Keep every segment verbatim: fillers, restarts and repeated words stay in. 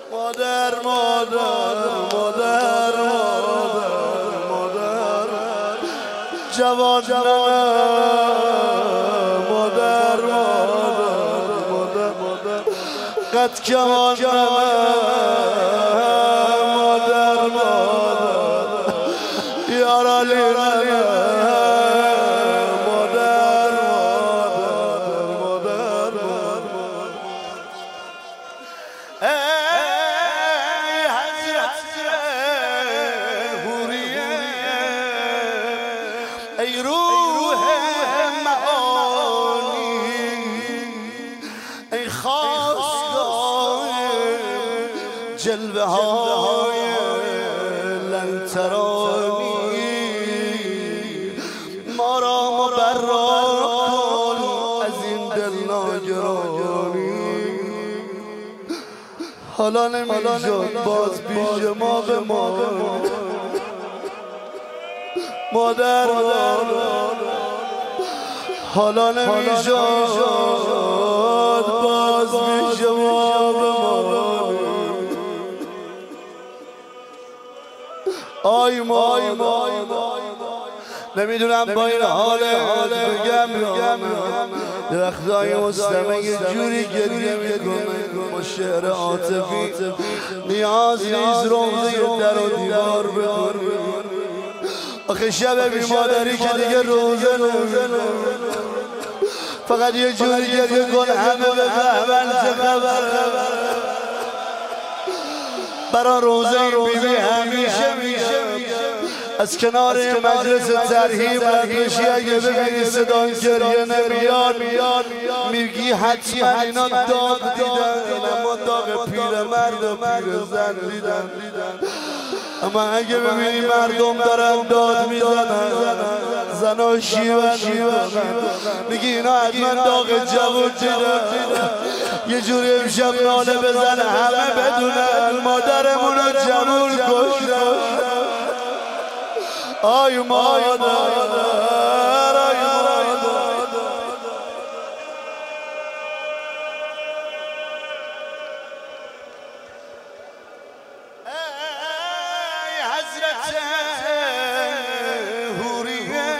مادر مادر مادر مادر مادر جوان مادر مادر مادر مادر قد کمان مادر مادر یار علی ای روح معانی ای خواستگاه جلوه های لن ترانی ما را مبرر کن از این دل ناگرانی حالا نمیشد باز پیش ما به ما مادر حالا نمیشد باز پیش ما به ما آی ما نمیدونم با این حال بگم بگم درختای مستمع یه جوری گریه میکنه با شعر عاطفی نیاز نیست روزه در و دیوار بخوری آخه شب بی مادری که دیگه روزه نمیده فقط یه جوری گریه کن همه بفهمن چه خبر برا روزه این بیبی همیشه میشه از کنار مجلس ترحیب بشی اگه ببینی صدای گریه نمیاد میگی حتما اینا داغ دیدن اما داغ پیرمرد و پیرزن دیدن اما اگه ببینی مردم دارن داد میزنن زنا شیون میگی اینا حتما داغ جوون دیدن یه جوری امشب ناله بزن همه بدونن مادرمونو جمول کشتن آی مادر آی مادر ای حضرت حوریه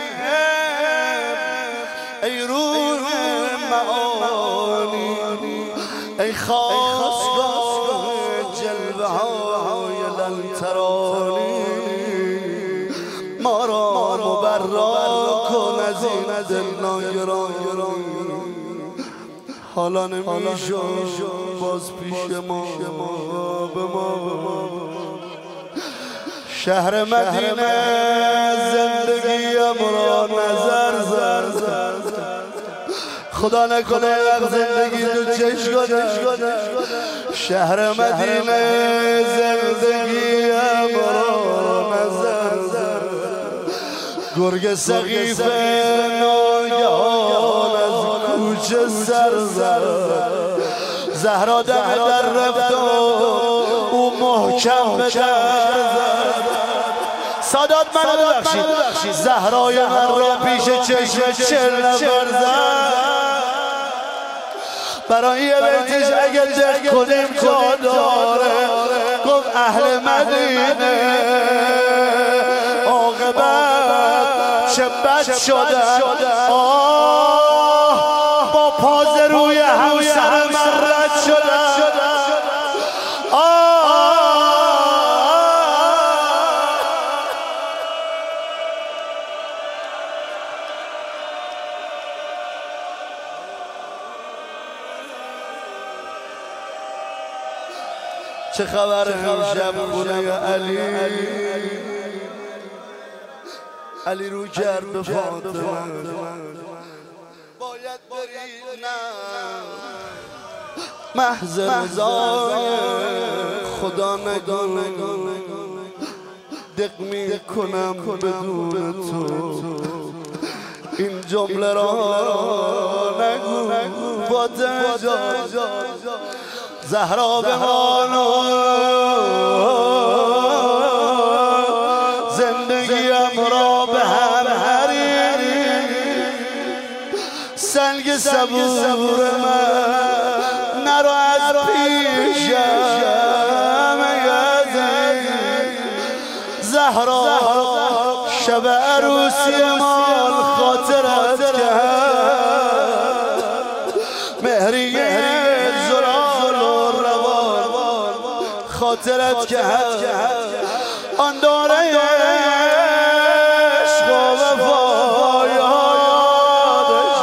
ای روح معانی ای خواستگاه جلوه های لن ترانی ما را مبرا کن از این دل ناگران حالا نمیشد باز پیش ما به ما شهر مدینه زندگیم را نظر زد خدا نکنه زندگی تو چش کنه شهر مدینه زندگیم را نظر زد گرگ سقیف ناگهان از کوچه سر زد زهرا دم در رفت و او محکم به در زد سادات منو ببخشید زهرای من را پیش چشم چل نفر زد برای یه بیتش اگه دق کنیم جا داره گفت اهل مدینه عاقبت چه بد شدن آه با پاز روی همسر من رد شدن آه چه خبر امشب خونه علی علی رو کرد به فاطمه باید بری نه محض رضای خدا نگو دق می کنم بدون تو این جمله را نگو فاطمه جان زهرا بمانو زندگیم را به هم حریری سنگ صبور من نرو از پیشم زهرا شب عروسی مال خاطرت کرد مهریه زلال و روان خاطرت کرد آن داره عشق و وفا یادش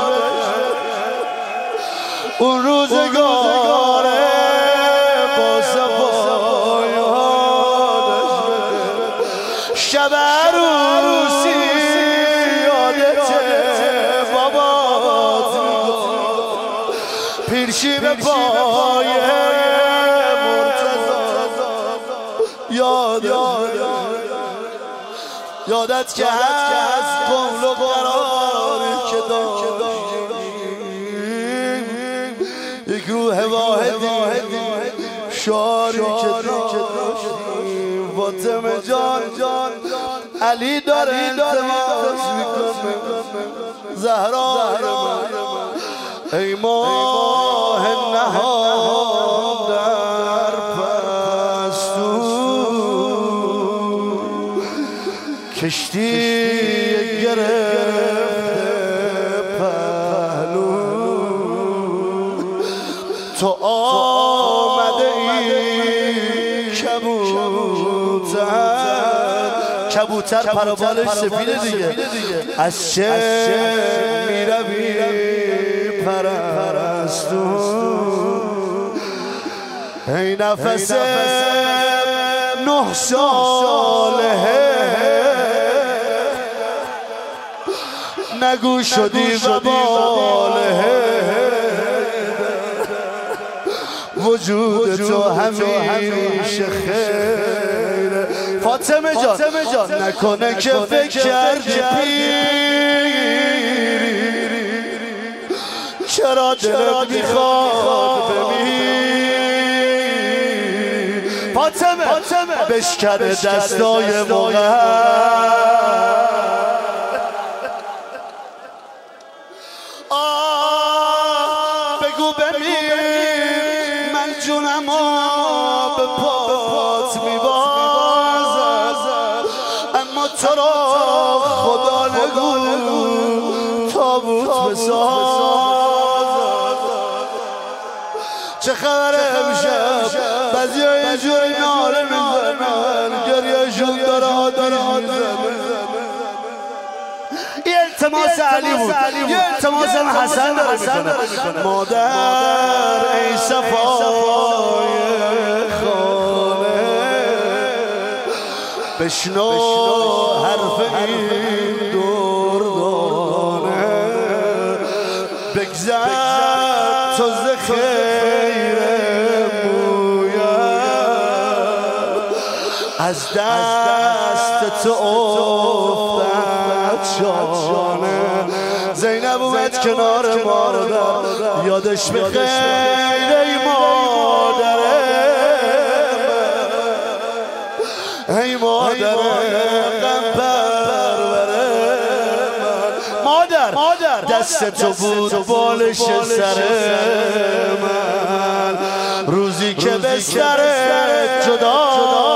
اون روزگار با صفا یادش شب عروسی یادته بابات پیرشی به پای مرتضی یادت یادت که هست قول و قراری که داشتیم یک روح واحدی شاری که داشتیم فاطمه جان علی داره التماس میکنه زهرا ای ماه نهان در پستو کشتی گرفته پهلو تو آمده ای کبوتر کبوتر پربالش سفیده دیگه از چه میروی پرستو ای نفس نه ساله نگو شدی وباله وجود تو همیشه خیره فاطمه جان نکنه که فکر کردی پیری چرا دلت میخواد بمیری فاطمه بشکنه دستای موقع بگو بمیر من جونم به پات میبازم اما تو را خدا نگو تابوت بساز چه خبره امشب بعضی ها اینجوری ناله میزنن گریهشون داره آدر میزنه یه التماس علی بود یه التماس حسن داره میکنه مادر ای صفای خانه بشنو حرف این دردانه بگذر تو ز خیر مویم از دست تو افتد شانه زینب اومد کنار مادر یادش به خیر ای مادره ای مادر غم پروره مادر دست تو بود بالش سر من روزی که بسترت جدا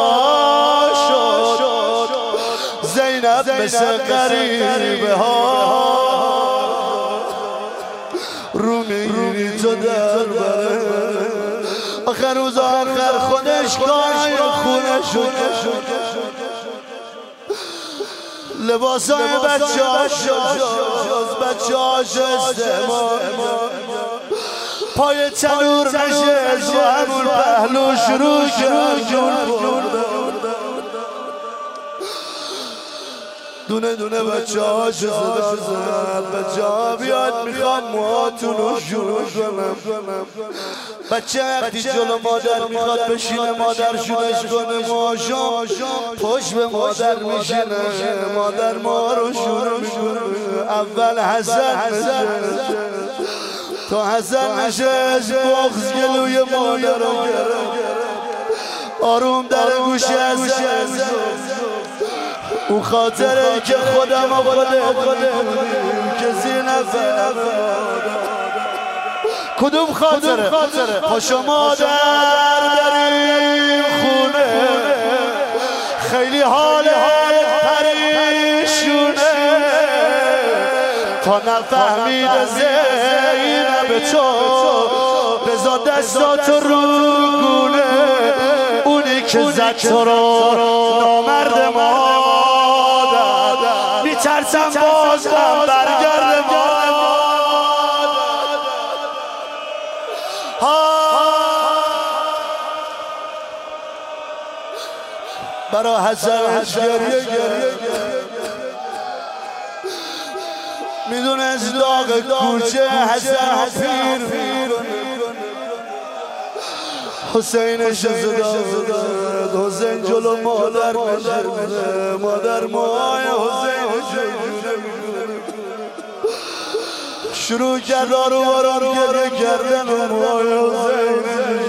شد زینب مثل غریبه ها رو میگیری تو در بره آخر روز آخر خودش کای خونه شد لباس های بچه هاش بچه هاش استعمال پای تنور نشست و همون پهلو شروع کرد دونه دونه بچه ها شده زد بچه ها بیاد میخوام موهاتون رو شروع کنم بچه وقتی جلو مادر میخواد بشینه مادر شونش کنه موهاشو پشت به مادر میشینه مادر ما رو شروع کنه اول حسن نشست تا حسن نشست بغض گلوی مادر رو گرفت آروم در گوش حسن اون خاطره که خودم و خودم کسی نفر کدوم خاطره پاشو مادر در این خونه خیلی حاله تا نفهمید زینب تو بزا دستات رو گونه اونی که زد تو رو نامرد مادر میترسم باز هم برگرد مادر برا حسنش گریه گریه میدونه از داغ کوچه حسن پیر حسینش زداد حسین جلو مادر نشده مادر مای حسین شروع کرد آرو آرام گریه کردن و مای حسین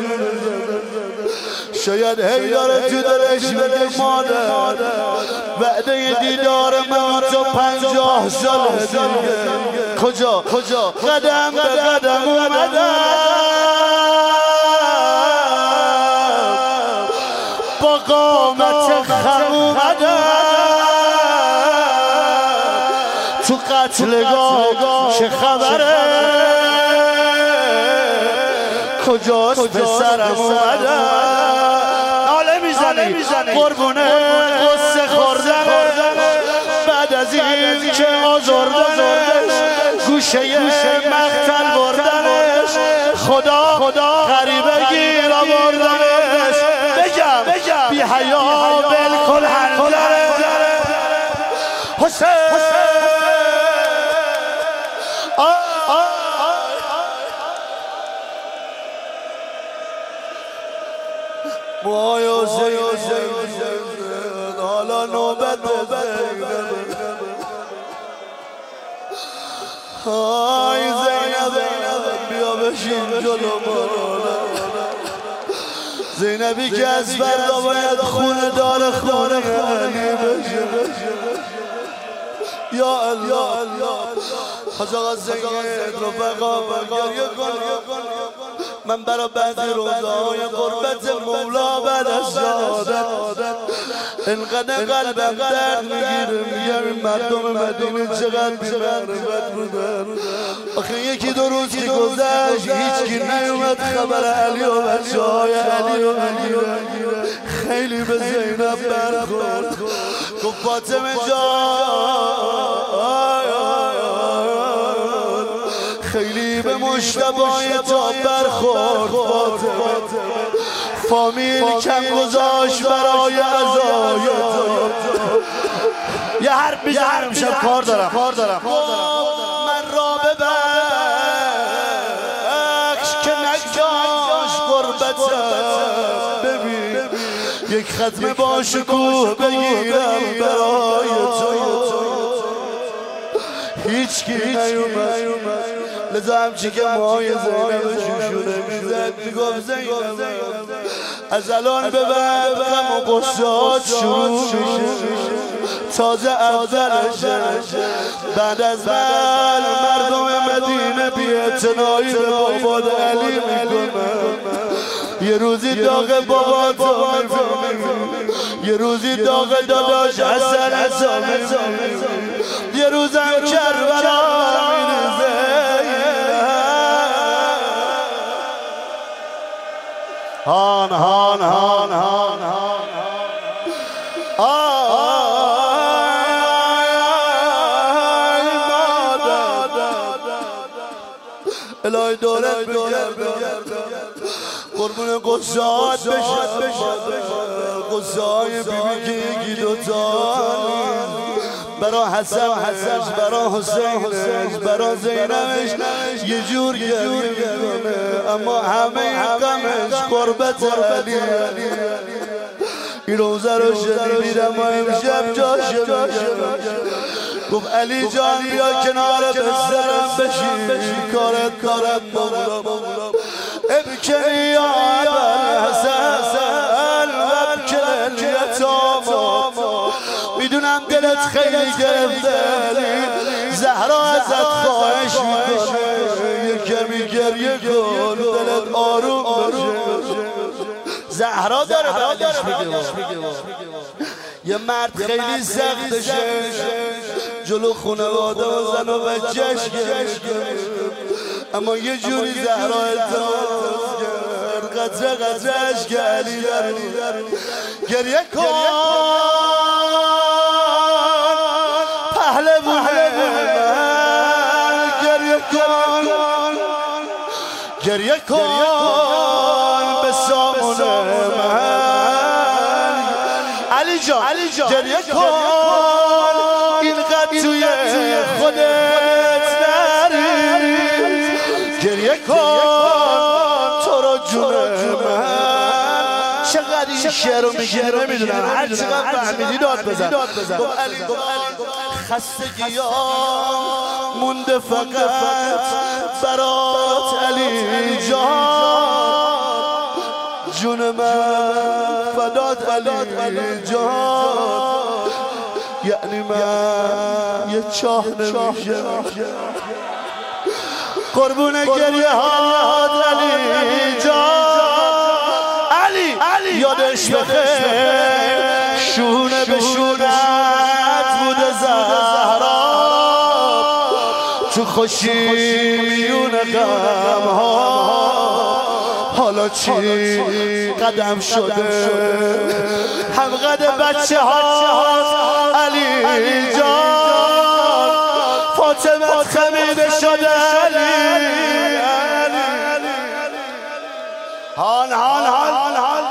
شاید هی داره تو دلش بگه مادر وعده دیدار من تو پنجاه سال دیگه کجا کجا قدم به قدم اومدم با قامت خم اومدم تو قتلگاه چه خبره کجاست پسرم اومدم میزنه قربونه قصه خوردنه بعد از این که آزردنش گوشه مقتل بردنش خدا خدا غریبه گیر آوردنش بگم بی حیا بالکل هنجره حسین موهای حسین حالا نوبت زینب های زینب بیا بشین جلو مادر زینبی که از فردا باید خونه داره خونه علی بشه یا الله حاج آقا زید رفقا گریه کن من برا بعضی روزهای قربت مولا بعد از شهادت انقدر قلبم درد میگیره میگم این مردم مدینه چقدر بی‌معرفت بودن آخه یکی دو روز که گذشت هیچکی نیومد خبر علی و بچه های علی و بگیره خیلی به زینب برخورد گفت فاطمه جان خیلی به مشتبای تا برخورد فامیل کم گذاشت برای عزای یه حرف میزنم شب کار دارم من را ببخش که نگاش قربتم ببین یک ختم با شکوه بگیرم برای تو هیچ کی نیومد لذا همچی که موهای زینب شوشونه میزد میگفت زینب از الان به بعد غم و غصات شروع میشه تازه اولشه بعد از بعد مردم مدینه بی اعتنایی به باباد علی میکنن یه روزی داغ بابا تو میفهمی یه روزی داغ داداش حسن حسن یه روزم کربلا میرزه هان هان هان هان هان الهی دولت بگرد قربون قصات بشه قصه های بیبی که یکی دوتا برا حسن حسنش برا حسینش برا زینبش یه جور گریه میکنه اما همه غمش قربت علی این روزه رو شنیدم و امشب جاشه گفت علی جان بیا کنار بسترم بشین کارت کارت مولا ابکنی یا ابوالحسن وابکل الیتام میدونم دلت خیلی گرفته زهرا ازت خواهش میکنه یه کمی گریه کن دلت آروم باشه زهرا داره بعدش میگه یه مرد خیلی سختشه جلو خانواده و زن و بچهش گرفت، اما یه جوری زهرا التماس کرد، قطره قطرهش که علی در گریه کن پهلوان من، گریه کن گریه کن به سامان من، علی جان گریه کن اینقدر توی خودت نری، گریه کن تو رو جون من. چقدر این شعر رو میگه نمیدونم، هر چقدر فهمیدی داد بزن. خستگی ها مونده فقط برات علی جان، جون من فدات علی جان، یعنی من یه چاه نمیشه قربون گریه هات علی جان. علی یادش بخیر شونه به شونت بوده زهرا، تو خوشی میون غم ها، حالا چی قدم شده هم قد بچه ها علی جان، فاطمه خمیده شده علی، هان هان هان هان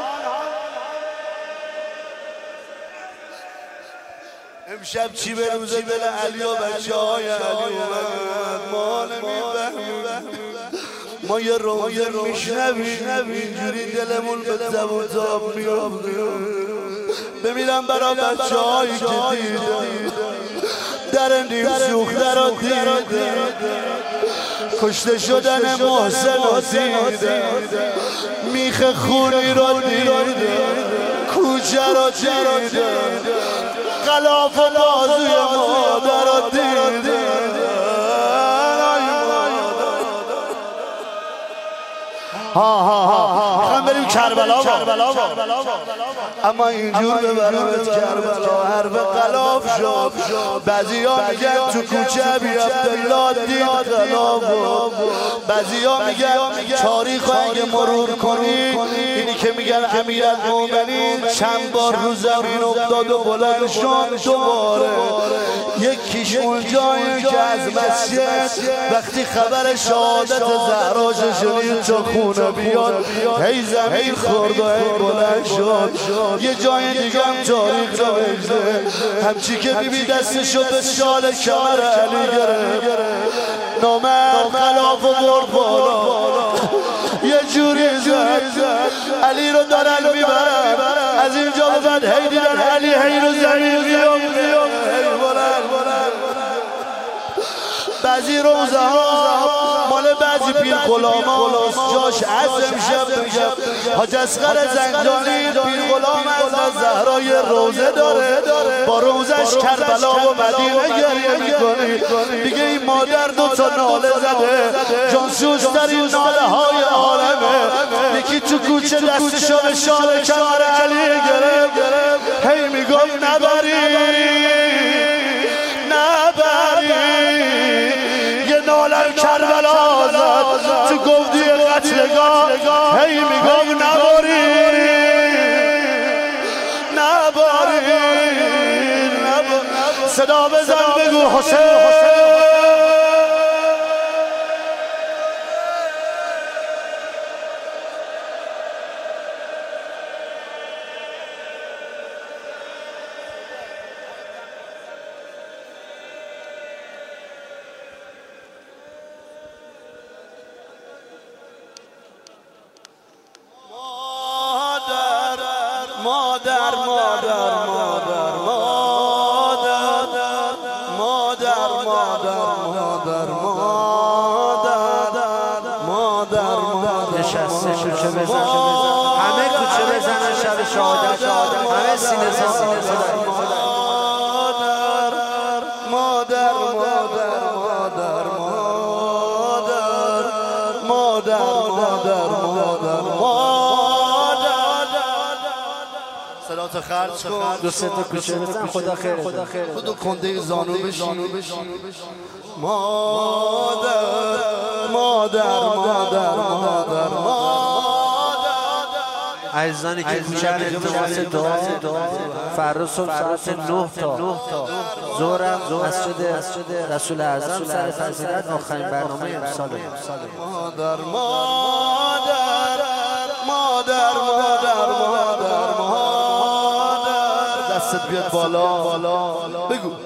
امشب چی به روزه دل علی و بچه های علی اومد، ما نمیفهمیم، ما یه روزه میشنویم اینجوری دلمون به زبون تاب میافته. بمیرم برا بچه هایی که دیدم در نیم سوخته را دیدم، کشته شدن محسن را دیدم، میخ خونی را دیدم، کوچه را دیدم، غلاف و بازوی مادر را دیدم. ها ها ها هم بریم کربلا کربلا، اما اینجور ببرمت کربلا حرف غلاف شد. بعضیا میگن تو کوچه بی عبدالله دید غلاف، بعضیا میگن تاریخ اگه مرور کنی اینی که میگن امیرالمومنین چند بار رو زمین افتاد و بلند شد دوباره. یکیش اونجایی که از مسجد وقتی خبر شهادت زهرا شنید تا خونه بیاد هی زمین خورد و هی بلند شد. یه جای دیگه هم تاریخ نوشته همچی که بیبی دستشو به شال کمر علی گرفت، نامرد غلاف و برد بالا یه جوری زد علی رو دارن میبرن، از اینجا به بعد هی دیدن علی هی رو زمین بیام بیام هی بلند بلند. بعضی روزه ها مال بعضی پیر غلام هاست، جاش عزم شب میشب. حاج اصغر زنجانی پیر غلام از زهرای روزه داره، با روزش کربلا و مدینه گریه میکنی، میگه این مادر دو تا ناله زده، جانسوزترین ناله های عالمه. یکی تو کوچه دستشو به شال کمر علی گرفت، هی میگم نبری نالم کربلا زد تو گفتی قتلگاه، هی میگم نباری نباری صدا بزن بگو حسین. مادر مادر مادر مادر مادر مادر مادر مادر مادر نشسته کوچه بزن، همه کوچه بزنن شب شهادت، همه سینه زن مادر مادر مادر مادر مادر مادر مادر. صدا صلات خرج کن دو سه تا کوچه بزن خدا خیر خدا خیر خودو کنده زانو بشین مادر مادر مادر مادر مادر عزیزانی که کوچه التماس دعا فردا صبح ساعت نه تا ظهرم مسجد رسول اعظم سر فضیلت آخرین برنامه امسال مادر مادر مادر مادر مادر مادر دستت بیاد بالا بگو